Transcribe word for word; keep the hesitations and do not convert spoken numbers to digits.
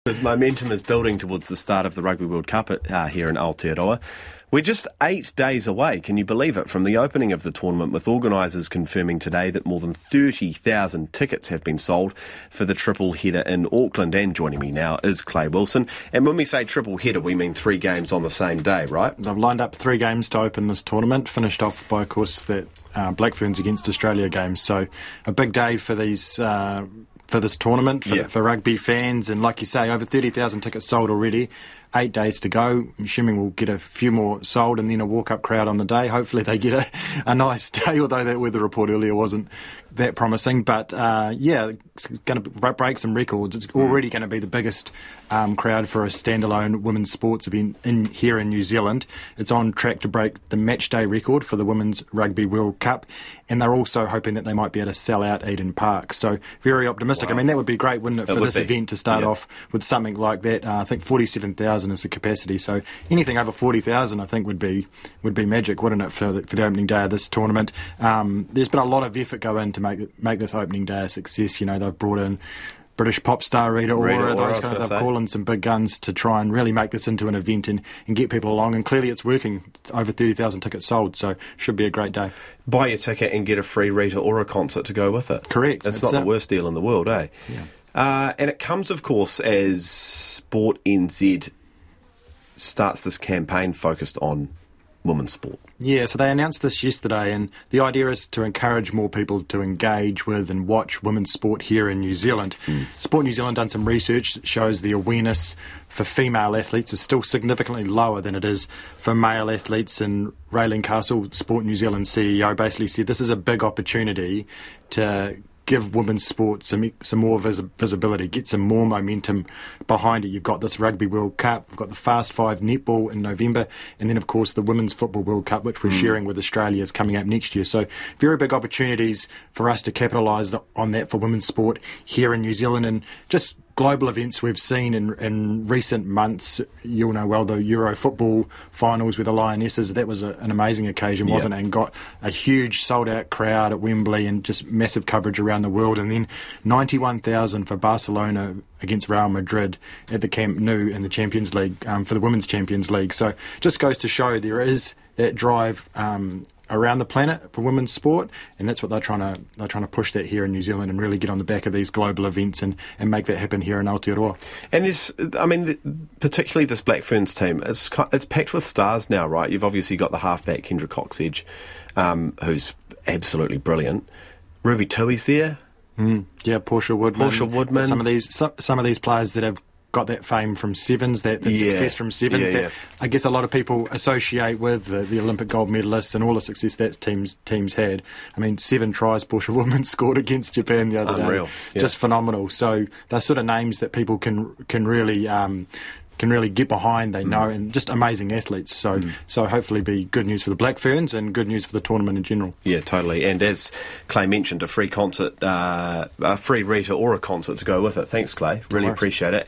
As momentum is building towards the start of the Rugby World Cup uh, here in Aotearoa. We're just eight days away, can you believe it, from the opening of the tournament, with organisers confirming today that more than thirty thousand tickets have been sold for the triple header in Auckland. And joining me now is Clay Wilson. And when we say triple header, we mean three games on the same day, right? They've lined up three games to open this tournament, finished off by, of course, that uh, Black Ferns against Australia game. So a big day for these... Uh, for this tournament, for, yeah. for rugby fans, and like you say, over thirty thousand tickets sold already, eight days to go. I'm assuming we'll get a few more sold and then a walk-up crowd on the day. Hopefully they get a, a nice day, although that weather report earlier wasn't that promising. But uh, yeah, it's going to break some records. It's already going to be the biggest um, crowd for a standalone women's sports event in here in New Zealand. It's on track to break the match day record for the Women's Rugby World Cup, and they're also hoping that they might be able to sell out Eden Park. So very optimistic. Wow. I mean, that would be great, wouldn't it, it for would this be. event to start yeah. off with something like that. Uh, I think forty-seven thousand is the capacity, so anything over forty thousand I think would be would be magic, wouldn't it, for the, for the opening day of this tournament. Um, there's been a lot of effort go in to make make this opening day a success. You know, they've brought in British pop star Rita Ora, Rita Ora, those kind of, they've say. called in some big guns to try and really make this into an event and, and get people along, and clearly it's working. Over thirty thousand tickets sold, so should be a great day. Buy your ticket and get a free Rita Ora concert to go with it. Correct. It's, It's not a- the worst deal in the world, eh? Yeah. Uh, and it comes, of course, as Sport N Z starts this campaign focused on women's sport. Yeah, so they announced this yesterday, and the idea is to encourage more people to engage with and watch women's sport here in New Zealand. Mm. Sport New Zealand done some research that shows the awareness for female athletes is still significantly lower than it is for male athletes, and Raylene Castle, Sport New Zealand C E O, basically said this is a big opportunity to give women's sport some some more vis- visibility, get some more momentum behind it. You've got this Rugby World Cup, we've got the Fast Five netball in November, and then, of course, the Women's Football World Cup, which we're mm. sharing with Australia, is coming up next year. So very big opportunities for us to capitalise on that for women's sport here in New Zealand. And just global events we've seen in, in recent months, you'll know well, the Euro football finals with the Lionesses, that was a, an amazing occasion, wasn't yeah. it? And got a huge sold-out crowd at Wembley and just massive coverage around the world. And then ninety-one thousand for Barcelona against Real Madrid at the Camp Nou in the Champions League, um, for the Women's Champions League. So just goes to show there is that drive um, around the planet for women's sport, and that's what they're trying to they're trying to push that here in New Zealand and really get on the back of these global events and, and make that happen here in Aotearoa. And this, I mean, particularly this Black Ferns team, it's it's packed with stars now, right? You've obviously got the halfback Kendra Cox-Edge, um, who's absolutely brilliant. Ruby Tui's there. Mm, yeah, Portia Woodman. Portia Woodman. Some of these some, some of these players that have got that fame from Sevens, that, that yeah. success from Sevens, yeah, that yeah. I guess a lot of people associate with the, the Olympic gold medalists and all the success that teams teams had. I mean, seven tries Portia Woodman scored against Japan the other Unreal. day. Yeah. Just phenomenal. So they're sort of names that people can can really um, can really get behind, they know, mm. and just amazing athletes. So mm. so hopefully be good news for the Black Ferns and good news for the tournament in general. Yeah, totally. And as Clay mentioned, a free concert, uh, a free Rita Ora concert to go with it. Thanks, Clay. Really appreciate it.